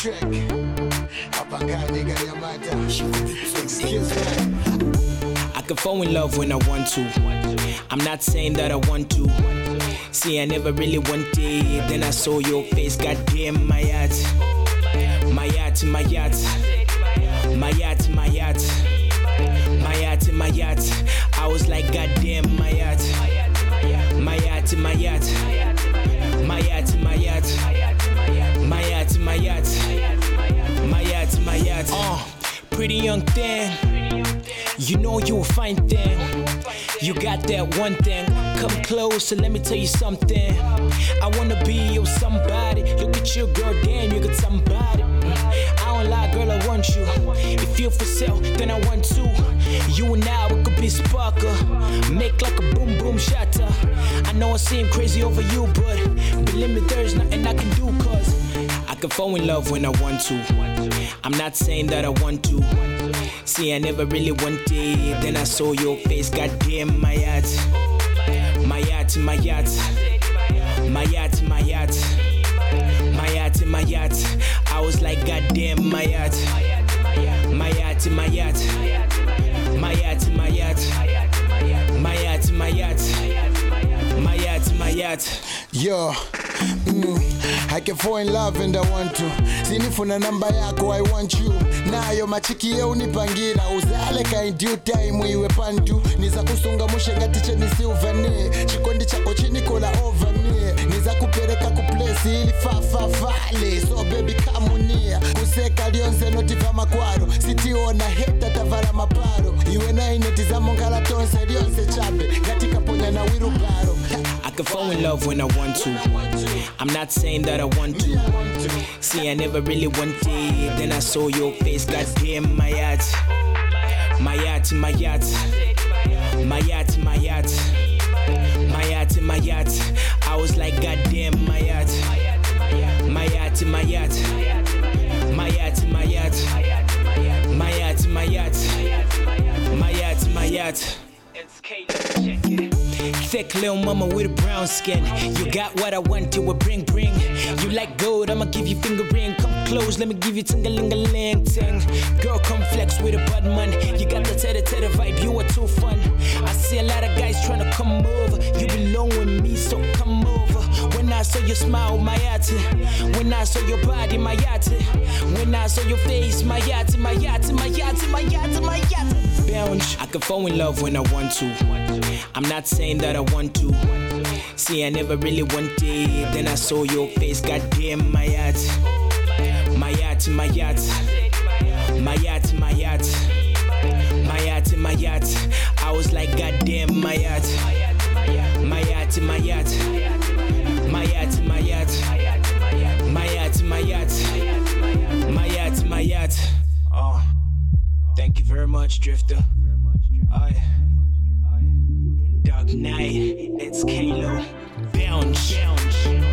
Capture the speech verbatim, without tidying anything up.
trick. Up and got nigga, your matter. Excuse me. I can fall in love when I want to. I'm not saying that I want to. See, I never really wanted. Then I saw your face, goddamn, my yacht. My yacht, my yacht. My yacht, my yacht. My yacht, my yacht. I was like, goddamn, my yacht. My yacht, my yacht. My yacht, my yacht. My yacht, my yacht. My yacht, my yacht. Uh, pretty young thing. You know you a fine thing. You got that one thing. Come close and let me tell you something. I wanna be your somebody. Look at your girl, damn, you got somebody. I don't lie, girl, I want you. If you're for sale, then I want to. You and I, we could be sparker. Make like a boom boom shatter. I know I seem crazy over you, but believe me, there's nothing I can do, cause I can fall in love when I want to. I'm not saying that I want to. See, I never really wanted. Then I saw your face, goddamn, my yacht. My yacht, my yacht. My yacht, my yacht. My yacht, my yacht. I was like, goddamn, my yacht. My yacht, my yacht. My yacht, my yacht. My yacht, my yacht. My yacht, my yacht. Yo, mm, I can fall in love and I want to. Sinifuna namba yako, I want you. Nayo machiki ye unipangira. Uzaleka in due time iwe pantu. Niza kusunga mushenga tiche nisi uvane. Chikondi chako chini kola over me. Niza kupereka kuplesi ili fa fa fale. So baby kamunia. Kuseka lionze notiva makwaro. Sitiona heta tavara maparo. Iwe na inetiza mongala tonse lionse chape. Gatika ponya na wiru baro. I can fall in love when I want to. I'm not saying that I want to. See, I never really wanted. Then I saw your face, goddamn, my yacht. My yacht, my yacht. My yacht, my yacht. My yacht, my yacht. I was like, goddamn, my yacht. My yacht, my yacht. My yacht, my yacht. My yacht, my yacht. My yacht, my yacht. It's Kate, check it. Thick little mama with a brown skin. You got what I want, you will bring, bring. You like gold, I'ma give you finger ring. Come close, let me give you ting-a-ling-a-ling ting. Girl, come flex with a bud man. You got the teddy-teddy vibe, you are too fun. I see a lot of guys tryna come over. You belong with me, so come over. When I saw your smile, my yacht. When I saw your body, my yacht. When I saw your face, my yacht, my yacht, my yacht, my yacht, my yacht. Bounce. I can fall in love when I want to. I'm not saying that I want to. See, I never really wanted. Then I saw your face, goddamn, my yacht. My yacht, my yacht. My yacht, my yacht. My yacht, my yacht. I was like, goddamn, my yacht. My yacht, my yacht. My yacht, my yacht. My yacht, my yacht. My yacht, my yacht. Oh, thank you very much, Drifter. Aye. Dark Knight, it's Kalo. Bounce.